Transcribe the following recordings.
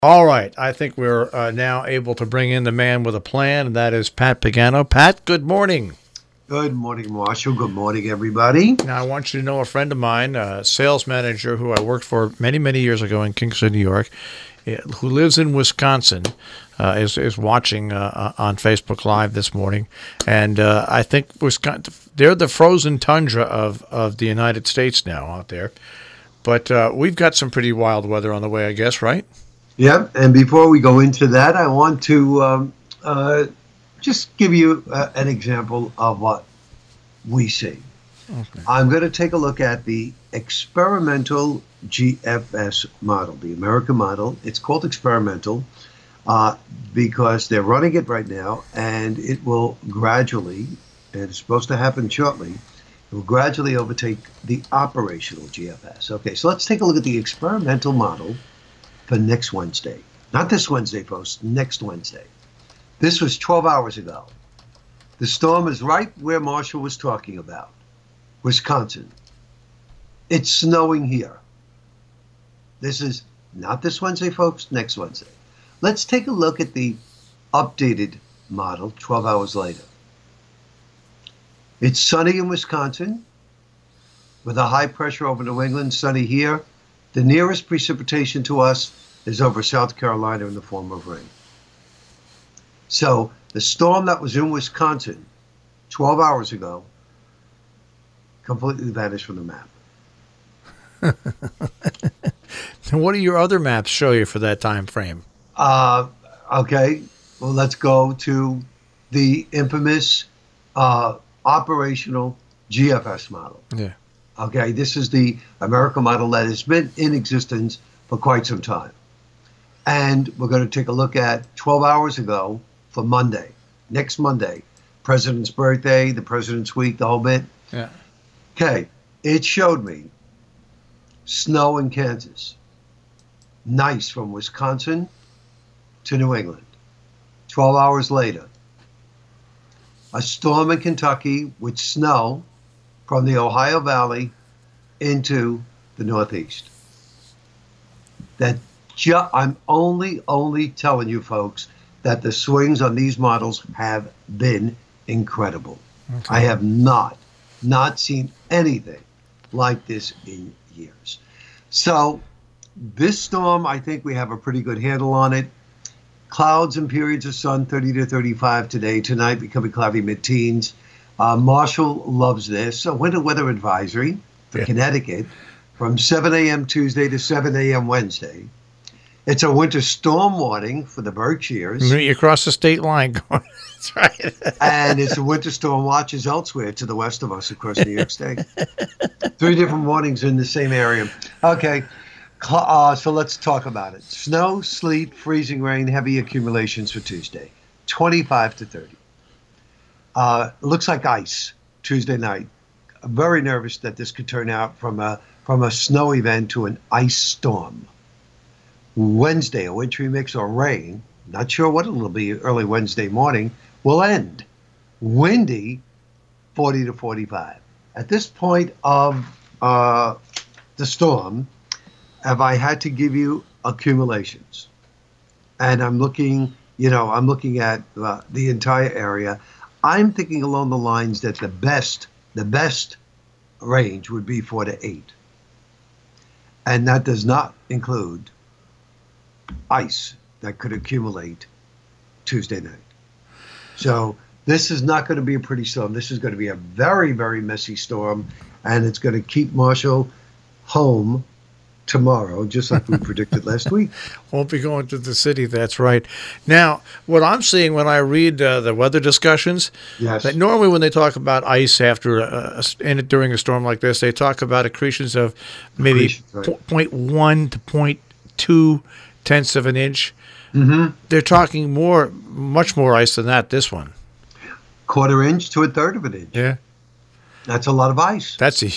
All right. I think we're now able to bring in the man with a plan, and that is Pat Pagano. Pat, good morning. Good morning, Marshall. Good morning, everybody. Now, I want you to know a friend of mine, a sales manager who I worked for many, many years ago in Kingston, New York, who lives in Wisconsin, is watching on Facebook Live this morning. And I think Wisconsin, they're the frozen tundra of the United States now out there. But we've got some pretty wild weather on the way, I guess, right? Yep. And before we go into that, I want to just give you an example of what we see. Okay. I'm going to take a look at the experimental GFS model, the American model. It's called experimental because they're running it right now, and it will gradually, and it's supposed to happen shortly, it will gradually overtake the operational GFS. Okay, so let's take a look at the experimental model for next Wednesday. Not this Wednesday, folks, next Wednesday. This was 12 hours ago. The storm is right where Marshall was talking about, Wisconsin. It's snowing here. This is not this Wednesday, folks, next Wednesday. Let's take a look at the updated model 12 hours later. It's sunny in Wisconsin with a high pressure over New England, sunny here. The nearest precipitation to us is over South Carolina in the form of rain. So the storm that was in Wisconsin 12 hours ago completely vanished from the map. And what do your other maps show you for that time frame? Okay, well, let's go to the infamous operational GFS model. Yeah. Okay, this is the American model that has been in existence for quite some time. And we're going to take a look at 12 hours ago for Monday, next Monday, President's birthday, the President's week, the whole bit. Yeah. Okay, it showed me snow in Kansas. Nice from Wisconsin to New England. 12 hours later, a storm in Kentucky with snow from the Ohio Valley into the Northeast. I'm only telling you folks that the swings on these models have been incredible. Okay. I have not seen anything like this in years. So this storm, I think we have a pretty good handle on it. Clouds and periods of sun, 30 to 35 today. Tonight, becoming cloudy mid-teens. Marshall loves this. A winter weather advisory for Connecticut from 7 a.m. Tuesday to 7 a.m. Wednesday. It's a winter storm warning for the Berkshires. You cross the state line. That's right. And it's a winter storm watches elsewhere to the west of us across New York State. 3 different warnings in the same area. Okay, so let's talk about it. Snow, sleet, freezing rain, heavy accumulations for Tuesday, 25 to 30. Looks like ice Tuesday night. I'm very nervous that this could turn out from a snow event to an ice storm. Wednesday, a wintry mix or rain, not sure what it'll be early Wednesday morning, will end. Windy, 40 to 45. At this point of the storm, have I had to give you accumulations? And I'm looking at the entire area. I'm thinking along the lines that the best range would be 4 to 8. And that does not include ice that could accumulate Tuesday night. So this is not going to be a pretty storm. This is going to be a very, very messy storm, and it's going to keep Marshall home tomorrow, just like we predicted last week. Won't be going to the city, that's right. Now, what I'm seeing when I read the weather discussions, Yes. that normally when they talk about ice during a storm like this, they talk about accretions of maybe Accretions, right. 0.1 to 0.2 tenths of an inch. Mm-hmm. They're talking much more ice than that, this one. Quarter inch to a third of an inch. Yeah. That's a lot of ice.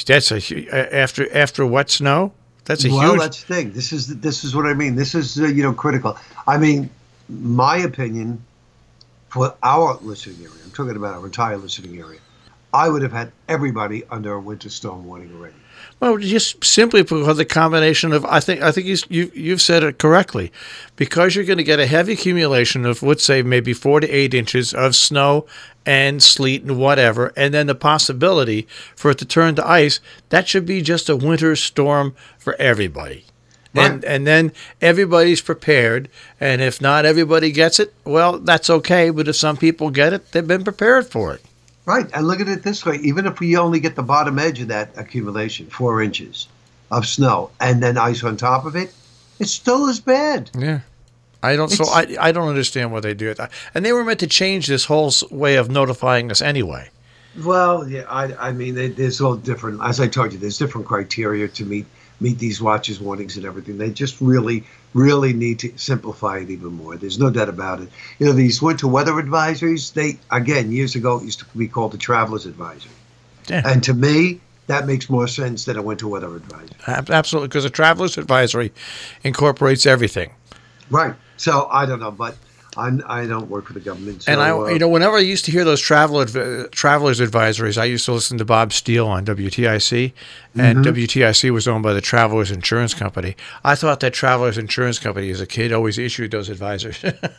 After wet snow, that's a huge. That's the thing. This is what I mean. This is critical. I mean, my opinion for our listening area. I'm talking about our entire listening area. I would have had everybody under a winter storm warning already. Well, just simply because of the combination of, I think you've said it correctly, because you're going to get a heavy accumulation of, let's say, maybe 4 to 8 inches of snow and sleet and whatever, and then the possibility for it to turn to ice. That should be just a winter storm for everybody. Right. And then everybody's prepared, and if not everybody gets it, well, that's okay. But if some people get it, they've been prepared for it. Right. And look at it this way. Even if we only get the bottom edge of that accumulation, 4 inches of snow, and then ice on top of it, it's still as bad. Yeah. I don't understand why they do it. And they were meant to change this whole way of notifying us anyway. Well, yeah, I mean, there's all different, as I told you, there's different criteria to meet these watches, warnings, and everything. They just really, really need to simplify it even more. There's no doubt about it. You know, these winter weather advisories, they, again, years ago, it used to be called the Traveler's Advisory. Yeah. And to me, that makes more sense than a winter weather advisory. Absolutely, because the Traveler's Advisory incorporates everything. Right. So, I don't know, but I don't work for the government. So, And whenever I used to hear those travelers' advisories, I used to listen to Bob Steele on WTIC, and WTIC was owned by the Travelers Insurance Company. I thought that Travelers Insurance Company, as a kid, always issued those advisories.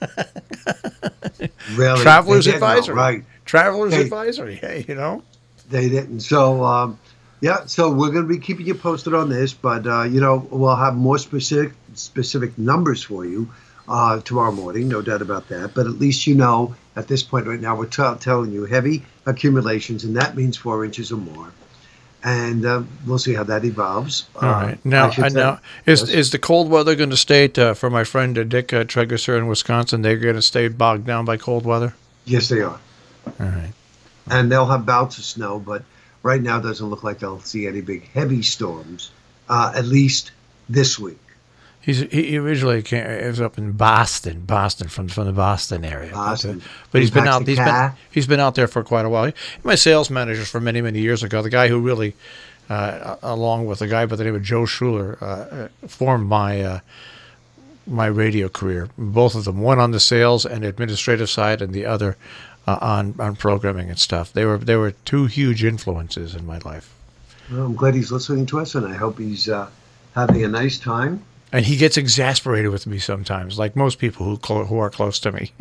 Really? Travelers Advisory, right? Travelers Advisory. Hey, They didn't. So, yeah. So we're going to be keeping you posted on this, but we'll have more specific numbers for you tomorrow morning, no doubt about that. But at least at this point right now, we're telling you heavy accumulations, and that means 4 inches or more. And we'll see how that evolves. All right. Now, is the cold weather going to stay for my friend Dick Tregesser in Wisconsin? They're going to stay bogged down by cold weather? Yes, they are. All right. And they'll have bouts of snow, but right now it doesn't look like they'll see any big heavy storms, at least this week. He originally was up in Boston from the Boston area. Boston. But he's been out. He's been out there for quite a while. My sales manager for many years ago, the guy who really, along with a guy by the name of Joe Schuler, formed my radio career. Both of them, one on the sales and administrative side, and the other on programming and stuff. They were two huge influences in my life. Well, I'm glad he's listening to us, and I hope he's having a nice time. And he gets exasperated with me sometimes, like most people who are close to me.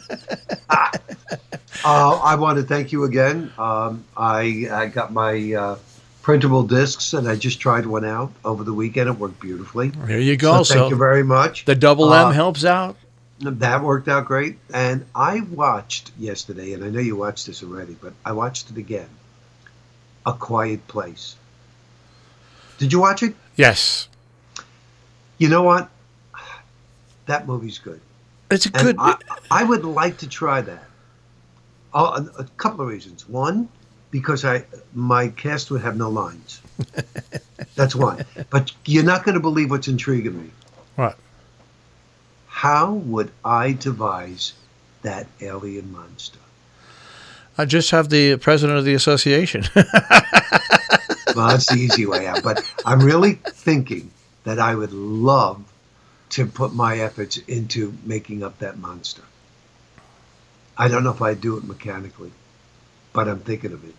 I want to thank you again. I got my printable discs, and I just tried one out over the weekend. It worked beautifully. There you go. So thank you very much. The double M helps out. That worked out great. And I watched yesterday, and I know you watched this already, but I watched it again. A Quiet Place. Did you watch it? Yes. You know what? That movie's good. It's good. I would like to try that. A couple of reasons. One, because my cast would have no lines. That's one. But you're not going to believe what's intriguing me. What? How would I devise that alien monster? I just have the president of the association. Well, that's the easy way out. But I'm really thinking that I would love to put my efforts into making up that monster. I don't know if I'd do it mechanically, but I'm thinking of it.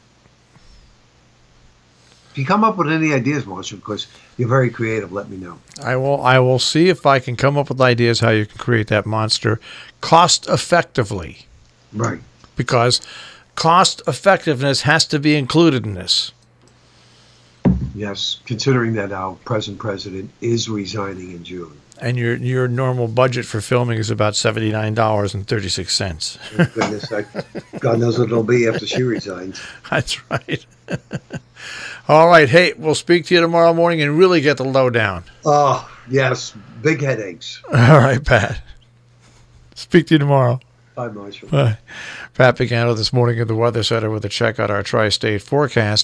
If you come up with any ideas, Marshall, because you're very creative, let me know. I will see if I can come up with ideas how you can create that monster cost effectively. Right. Because cost effectiveness has to be included in this. Yes, considering that our present president is resigning in June. And your normal budget for filming is about $79.36. Thank goodness, God knows what it'll be after she resigns. That's right. All right. Hey, we'll speak to you tomorrow morning and really get the lowdown. Oh, yes. Big headaches. All right, Pat. Speak to you tomorrow. Bye, Marshall. Bye. Pat Pagano this morning at the Weather Center with a check on our tri-state forecast.